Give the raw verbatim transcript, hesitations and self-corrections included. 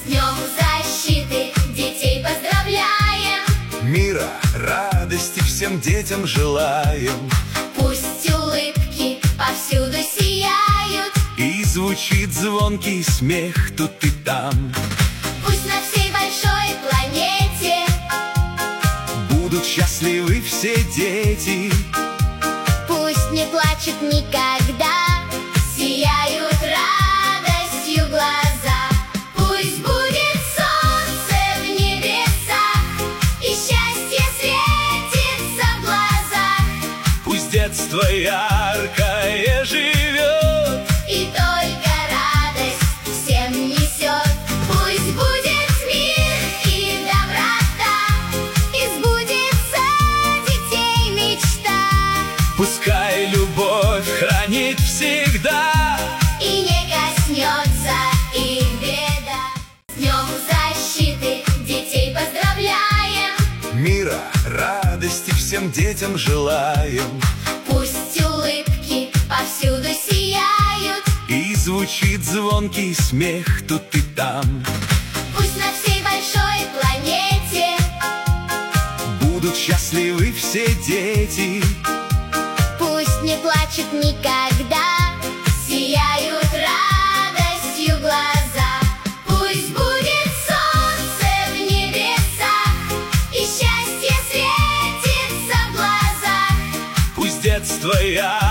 Днем защиты детей поздравляем. Мира, радости всем детям желаем. Пусть улыбки повсюду сияют, И звучит звонкий смех тут и там. пусть на всей большой планете Будут счастливы все дети. пусть не плачут никогда, сияют радостью глаза. Пусть будет солнце в небесах, и счастье светится в глазах. Пусть детство яркое живет, И только радость всем несет. Пусть будет мир и доброта, и сбудется детей мечта. пускай любовь хранит всегда. И не коснется их беда. С Днем защиты детей поздравляем. Мира, радости всем детям желаем. Пусть улыбки повсюду сияют, И звучит звонкий смех тут и там. пусть на всей большой планете Будут счастливы все дети. пусть не плачут никогда, сияют радостью глаза. Пусть будет солнце в небесах, и счастье светится в глазах. Пусть детство яркое